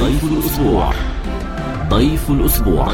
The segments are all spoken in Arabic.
ضيف الأسبوع. ضيف الأسبوع.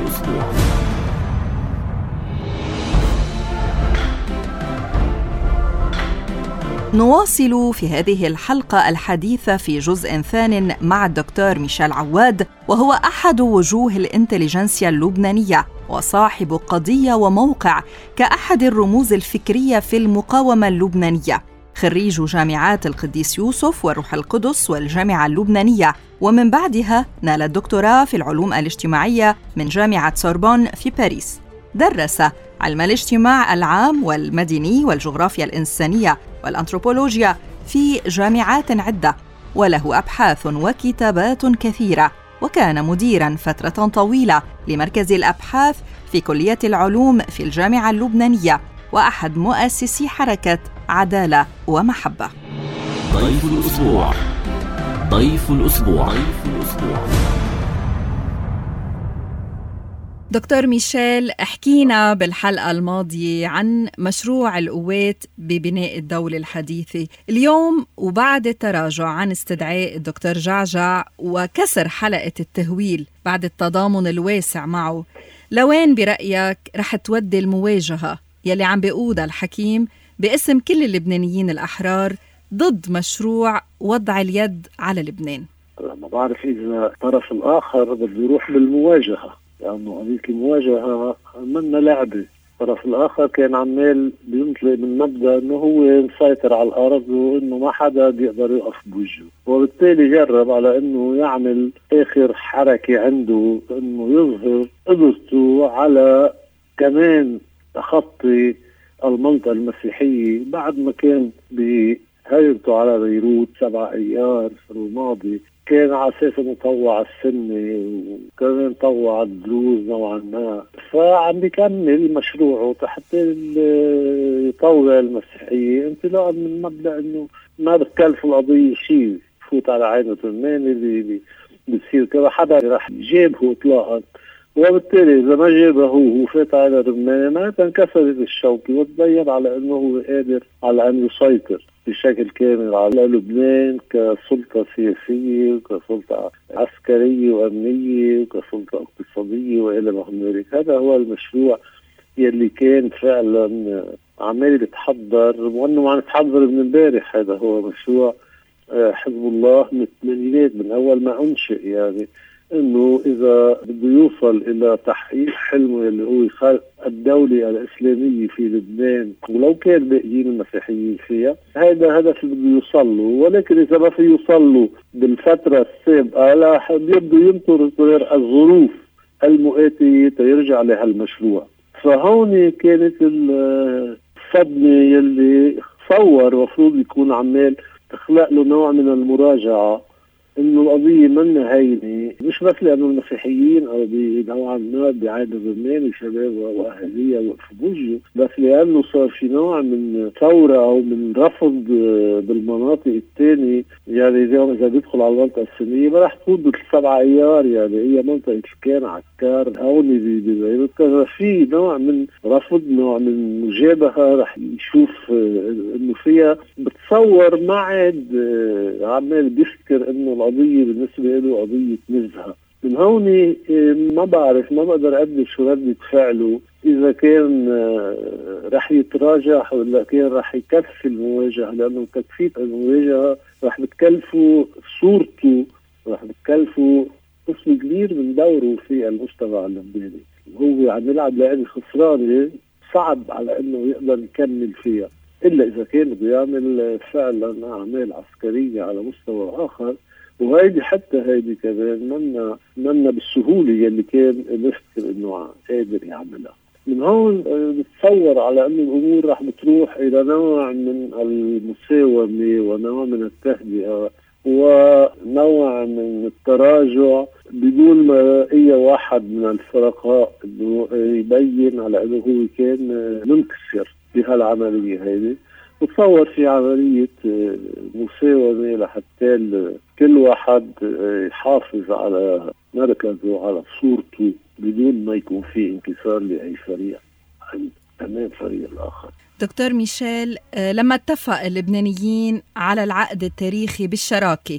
نواصل في هذه الحلقة الحديثة في جزء ثان مع الدكتور ميشيل عواد، وهو أحد وجوه الإنتليجنسيا اللبنانية وصاحب قضية وموقع كأحد الرموز الفكرية في المقاومة اللبنانية، خريج جامعات القديس يوسف والروح القدس والجامعة اللبنانية، ومن بعدها نال الدكتوراه في العلوم الاجتماعية من جامعة سوربون في باريس. درس علم الاجتماع العام والمدني والجغرافيا الإنسانية والأنثروبولوجيا في جامعات عدة، وله أبحاث وكتابات كثيرة، وكان مديراً فترة طويلة لمركز الأبحاث في كلية العلوم في الجامعة اللبنانية، وأحد مؤسسي حركة عدالة ومحبة. ضيف الأسبوع. دكتور ميشيل، احكينا بالحلقة الماضية عن مشروع القوات ببناء الدولة الحديثة. اليوم وبعد التراجع عن استدعاء الدكتور جعجع وكسر حلقة التهويل بعد التضامن الواسع معه، لوين برأيك رح تودي المواجهة يلي عم بيقودها الحكيم باسم كل اللبنانيين الأحرار ضد مشروع وضع اليد على لبنان؟ ما بعرف إذا الطرف الآخر بده يروح بالمواجهة، لأنه قضية المواجهة منا لعبة. الطرف الآخر كان عمال بينطلق من مبدأ إنه هو مسيطر على الأرض وإنه ما حدا بيقدر يقف بوجهه، وبالتالي جرب على إنه يعمل آخر حركة عنده إنه يظهر قدرته على كمان تخطي المنطقة المسيحية بعد ما كان بهجرته على بيروت 7 أيار الماضي كان على أساس إنه طوع السنة وكمان طوع الدروز نوعا ما، فعم بيكمل مشروعه حتى يطوع المسيحية انطلاقا من مبدأ إنه ما بتكلف القضية شيء، فوت على عينه الماني اللي بتصير كذا حدا رح يجيبه إطلاقا، وبالتالي إذا ما جابه هو وفات على لبنان ما تنكسرت الشوكة وتبين على أنه هو قادر على أن يسيطر بشكل كامل على لبنان كسلطة سياسية وكسلطة عسكرية وأمنية وكسلطة اقتصادية وإلى ما هنالك. هذا هو المشروع يلي كان فعلا عمال بيتحضر، وأنه عم يتحضر من البارح. هذا هو مشروع حزب الله من الثمانينات، من أول ما أنشئ، يعني انه اذا بده يوصل الى تحقيق حلمه اللي هو خلق الدولة الاسلامية في لبنان ولو كان باقيين المسيحيين فيها، هذا هدف بده يوصل له. ولكن اذا ما في يوصل له بالفترة السابقة لا بده ينطر الظروف المؤاتية تيرجع لهالمشروع. فهون كانت الصدمة يلي صور مفروض يكون عمال تخلق له نوع من المراجعة انه القضيه منا هينه، مش بس لانه المسيحيين او بنوعا ما بعيد اللبناني شباب واهاليه وقفوا بوجهه، بس لانه صار في نوع من ثوره او من رفض بالمناطق الثانيه. يعني اليوم اذا بيدخل على المنطقه السنيه ما راح تفوت بال7 ايار، يعني هي منطقه كان عكار هون ببيروت، كان في نوع من رفض، نوع من مجابهه راح يشوف انه فيها بتصور ما عاد عمال بيفكر انه القضية بالنسبة له قضية نزهة. من هون ما بعرف، ما بقدر أقدر شو ردة فعله، إذا كان رح يتراجع ولا كان رح يكفي المواجهة، لأنه تكفية المواجهة رح بتكلفه صورته، رح بتكلفه قسم كبير من دوره في المجتمع اللبناني. هو عم يلعب لعبة خسرانة صعب على إنه يقدر يكمل فيها، إلا إذا كان بده يعمل فعلا أعمال عسكرية على مستوى آخر. وهيدي حتى هيدي كمان منا بالسهولة يلي كان نفكر إنه قادر يعملها. من هون بتصور على أن الأمور رح بتروح إلى نوع من المساومة ونوع من التهدئة ونوع من التراجع بدون ما أي واحد من الفرقاء إنه يبين على أنه هو كان منكسر بهالعملية هيدي. بتصور في عملية مساومة لحتى كل واحد يحافظ على مركزه وعلى صورته بدون ما يكون في انكسار لأي فريق أمام فريق الآخر. دكتور ميشيل، لما اتفق اللبنانيين على العقد التاريخي بالشراكة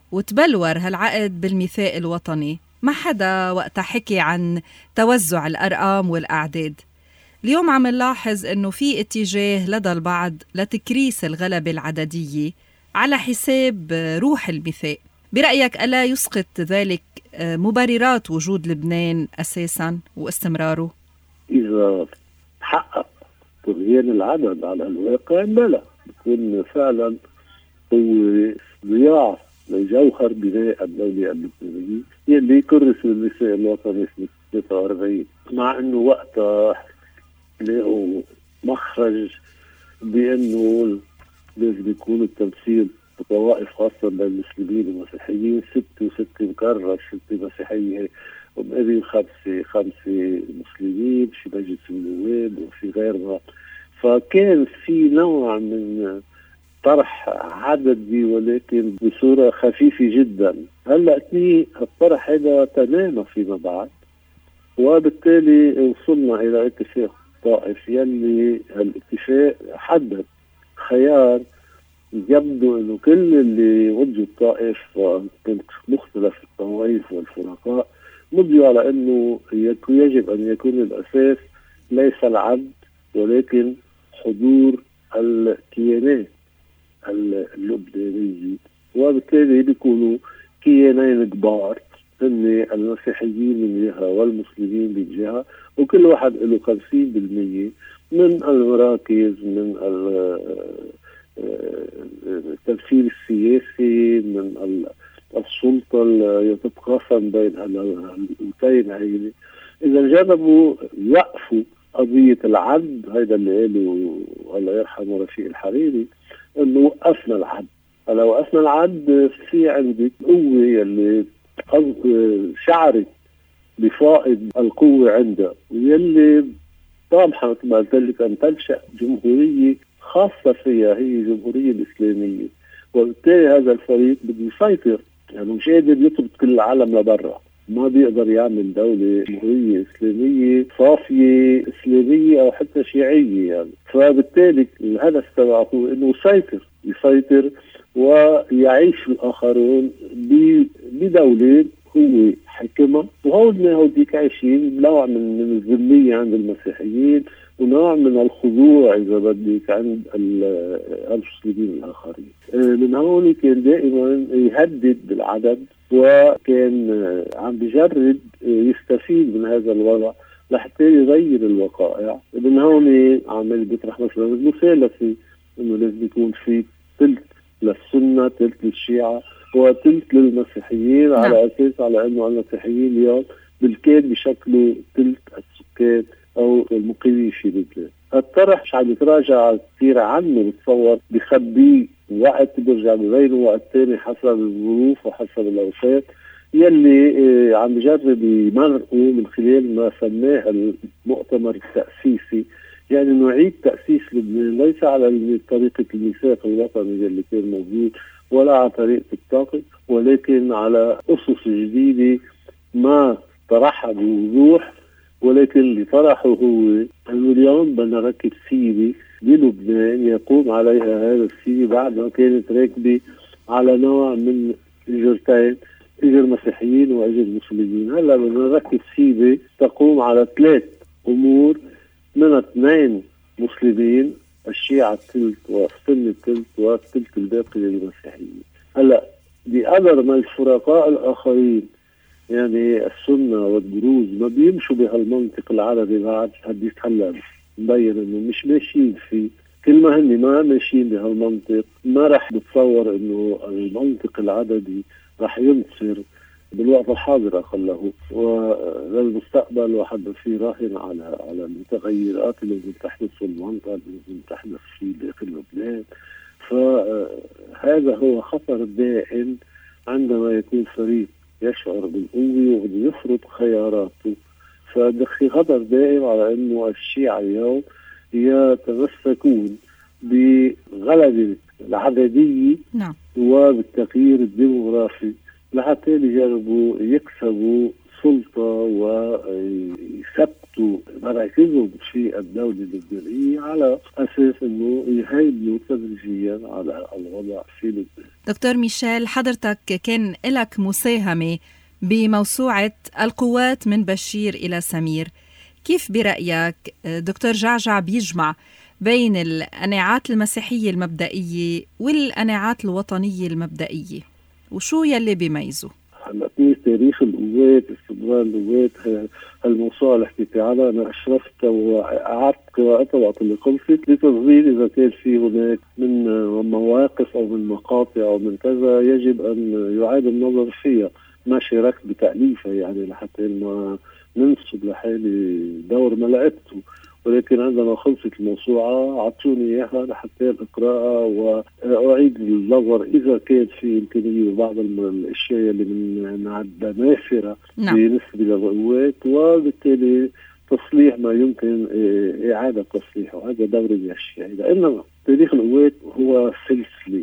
وتبلور هالعقد بالميثاق الوطني. ما حدا وقتها حكي عن توزع الأرقام والأعداد. اليوم عم نلاحظ أنه في اتجاه لدى البعض لتكريس الغلبة العددية على حساب روح الميثاق. برأيك ألا يسقط ذلك مبررات وجود لبنان أساساً واستمراره؟ إذا تحقق طغيان العدد على الواقع بلا بيكون فعلا هو ضياع لجوهر بناء الدولة اللبنانية يلي كرس الميثاق الوطني سنة 43، مع انه وقتها لاقوا مخرج بانه لازم يكون التمثيل بطوائف خاصة بين المسلمين والمسيحيين 6 و6 مكرر، 6 مسيحية ومقابل 5 مسلمين في مجلس النواب وفي غيرها. فكان في نوع من طرح عددي ولكن بصورة خفيفة جدا. هلأ الطرح هذا تنامى فيما بعد، وبالتالي وصلنا إلى اتفاق طائف يلي الاتفاق حدد خيار يبدو انه كل اللي وجهوا الطائف وكانت مختلف الطوائف والفرقاء مضوا على انه يجب ان يكون الاساس ليس العد ولكن حضور الكيانات اللبنانية، وبالتالي بيكونوا كيانين كبار هن المسيحيين من جهة والمسلمين من جهة، وكل واحد له 50% من المراكز، من التمثيل السياسي، من السلطة اللي تتقاسم بين القوتين هيني. إذا جربوا يوقفوا قضية العد، هيدا اللي قاله الله يرحمه رفيق الحريري إنه وقفنا العد. هلا وقفنا العد في عندك قوة اللي شعرت بفائض القوة عندها ويلي طامحة مثل ما قلت لك أن تنشأ جمهورية خاصة فيها هي الجمهورية الإسلامية، وبالتالي هذا الفريق بده يسيطر، يعني مش قادر يطرد كل العالم لبرا، ما بيقدر يعمل دولة جمهورية إسلامية صافية إسلامية أو حتى شيعية يعني. فبالتالي الهدف تبعه هو إنه يسيطر ويعيش الآخرون بدولة هو حكمها، وهوديك عايشين بنوع من الذلية عند المسيحيين ونوع من الخضوع إذا بدك عند المسلمين الآخرين. من هون كان دائما يهدد بالعدد، وكان عم بجرب يستفيد من هذا الوضع لحتى يغير الوقائع. من هون عمل بيطرح مثلا المثالثة إنه لازم يكون في ثلث للسنة، ثلث للشيعة، وثلث للمسيحيين، على أساس على أنه المسيحيين اليوم بالكاد بشكل ثلث السكان أو المقيمين في لبنان. الطرح مش عم يتراجع كثير عنه، بتصور بخبيه وقت برجع بغيره وقت ثاني حسب الظروف وحسب الأوقات يلي عم بجرب يمرقوا من خلال ما سماه المؤتمر التأسيسي، يعني نعيد تأسيس لبنان ليس على طريقة الميثاق الوطني اللي كان موجود ولا على طريقة الطاقة، ولكن على أسس جديدة ما طرحها بوضوح. ولكن اللي طرحه هو أنه اليوم بدنا نركب سيبة بلبنان يقوم عليها هذا السيبة بعد ما كانت راكبة على نوع من إجرتين، إجر مسيحيين وإجر مسلمين. هلا بدنا نركب سيبة تقوم على 3 أمور، من 2 مسلمين، الشيعة الثلث والسنة الثلث والثلث الباقي للمسيحيين. هلا بقدر ما الفرقاء الآخرين يعني السنة والدروز ما بيمشوا بهالمنطق العربي بعد حديث هلا مبين انه مش ماشيين فيه، كل ما هن ما ماشيين بهالمنطق ما رح بتصور انه المنطق العددي رح ينتصر بالوقت الحاضر أقله، وللمستقبل واحد في راهن على المتغيرات اللي لازم تحدث في المنطقة، اللي لازم تحدث في داخل لبنان. فهذا هو خطر دائم عندما يكون فريق يشعر بالقوة وبده يفرض خياراته. فدخي خطر دائم على انه الشيعة اليوم يتمسكون بغلبة العددية وبالتغيير الديموغرافي لحتى يجربوا يكسبوا سلطة ويثبتوا مراكزهم في الدولة اللبنانية على أساس أنه يهيمنوا تدريجيا على الوضع في لبنان. دكتور ميشيل، حضرتك كان لك مساهمة بموسوعة القوات من بشير إلى سمير. كيف برأيك دكتور جعجع بيجمع بين القناعات المسيحية المبدئية والقناعات الوطنية المبدئية، وشو يلي بيميزه؟ هلا في تاريخ القوات، استمرار القوات، هالموسوعة اللي حكيتي عنها أنا أشرفت وقعدت قراءتها وقت اللي خلصت لتصغير إذا كان في هناك من مواقف أو من مقاطع أو من كذا يجب أن يعاد النظر فيها. ما شاركت بتأليفها يعني لحتى ما ننسب لحالي دور ما لعبته، ولكن عندما خلصت الموسوعة عطوني إياها لحتى أقرأها وأعيد النظر إذا كان في إمكانية بعض الأشياء اللي نعد نافرة بالنسبة للقوات، وبالتالي تصليح ما يمكن إعادة تصليحه. هذا دور الأشياء. إنما تاريخ القوات هو سلسلة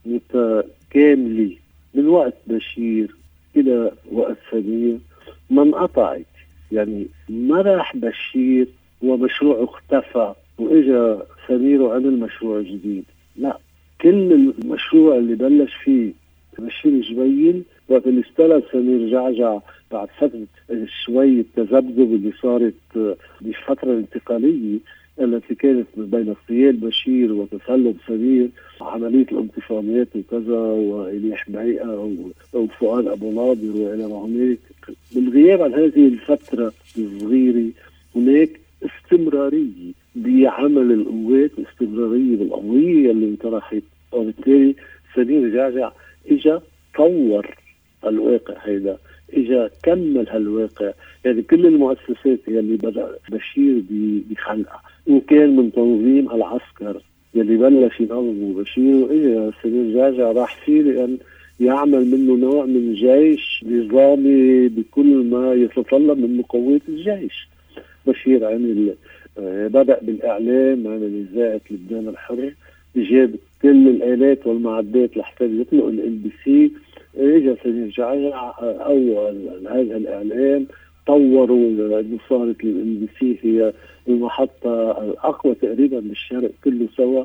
متكاملة من وقت بشير إلى وقت سمير، ما انقطعت. يعني ما راح بشير ومشروع اختفى وإجا سمير وعمل مشروع جديد، لا، كل المشروع اللي بلش فيه بشير جبيل وقت اللي استلم سمير جعجع بعد فترة شوية تذبذب اللي صارت بالفترة الانتقالية التي كانت بين اغتيال بشير وتسلم سمير، عملية الانتفاضيات وكذا وإليح بهيئة وفؤاد أبو ناظر وإلى ما هناك. بالغياب عن هذه الفترة الصغيرة هناك استمرارية بعمل القوات، استمرارية بالقضية اللي انطرحت، وبالتالي سمير جعجع اجا طور الواقع، هيدا اجا كمل هالواقع. يعني كل المؤسسات اللي بدأ بشير بخلقها، إن كان من تنظيم العسكر اللي بلش ينظمه بشير، واجا سمير جعجع راح فيه لأن يعمل منه نوع من جيش نظامي بكل ما يتطلب من مقومات الجيش. بشير عمل بدأ بالإعلام، عمل إذاعة لبنان الحر، جاب كل الآلات والمعدات لحتى يطلق LBC. اجى سمير جعجع أول هذا الإعلام، طوروا إنه صارت LBC هي المحطة الأقوى تقريبا بالشرق كله سوا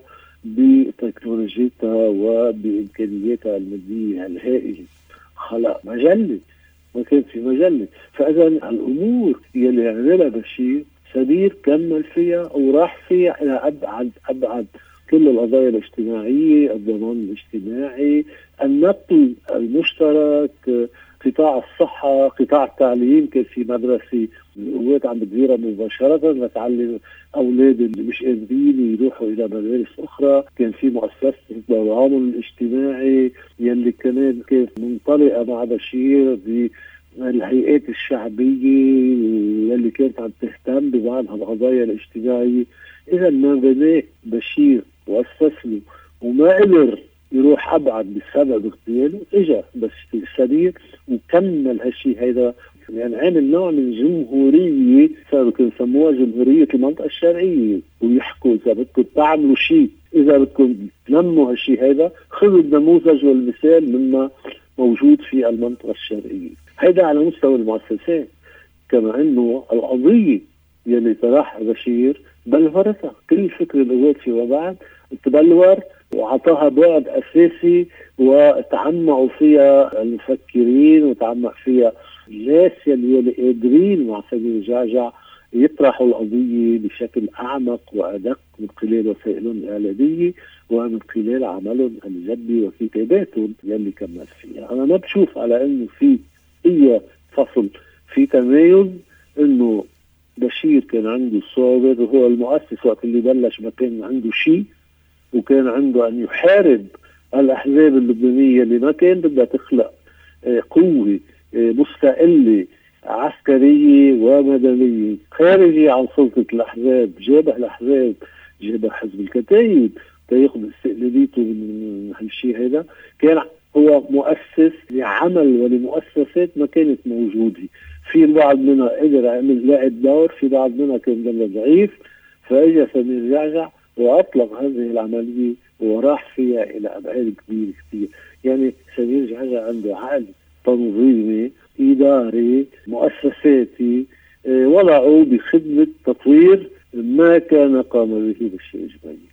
بتكنولوجيتها وبإمكانياتها المادية الهائلة. خلق مجلة، ما كان في مجلة. فإذا الأمور يلي عملها بشير سمير كمل فيها وراح فيها إلى أبعد. كل القضايا الاجتماعية، الضمان الاجتماعي، النقل المشترك، قطاع الصحة، قطاع التعليم. كان في مدرسة القوات عم بتديرها مباشرة لتعلم أولاد اللي مش قادرين يروحوا إلى مدارس أخرى. كان في مؤسسة التضامن الاجتماعي يلي كانت منطلقة مع بشير بالهيئات الشعبية يلي كانت عم تهتم ببعض القضايا الاجتماعية. إذا ما بناه بشير وأسس له وما قدر يروح أبعد بسبب اغتياله، إجا بس سمير وكمل هالشيء هيدا. يعني عمل نوع من جمهورية صاروا يسموها جمهورية المنطقة الشرقية، ويحكوا إذا بدكم تعملوا شيء، إذا بدكم تنموا هالشيء هيدا، خذوا النموذج والمثال مما موجود في المنطقة الشرقية. هيدا على مستوى المؤسسات. كما إنه القضية يلي طرحها بشير بلورتها، كل فكر القوات فيما بعد تبلور وعطاها بعد أساسي، وتعمقوا فيها المفكرين وتعمق فيها الناس يلي قادرين مع سمير جعجع يطرحوا القضية بشكل أعمق وأدق من خلال وسائلهم الإعلامية ومن خلال عملهم الجدي وكتاباتهم يلي كمل فيها. أنا ما بشوف على إنه في أي فصل في تمايز، إنه بشير كان عنده صابر وهو المؤسس وقت اللي بلش، ما كان عنده شيء، وكان عنده أن يحارب الأحزاب اللبنانية اللي ما كان بدها تخلق قوة مستقلة عسكرية ومدنية خارجية عن سلطة الأحزاب. جابها الأحزاب، جابها حزب الكتائب تياخذ استقلاليته من هالشيء هذا. كان هو مؤسس لعمل ولمؤسسات ما كانت موجودة. في البعض منها قدر يعمل لعب دور، في بعض منها كان ضعيف. فاجا سمير جعجع وأطلق هذه العملية وراح فيها إلى أبعاد كبيرة كثير. يعني سمير جعجع عنده عقل تنظيمي إداري مؤسساتي وضعوا بخدمة تطوير ما كان قام به بشير جبيل.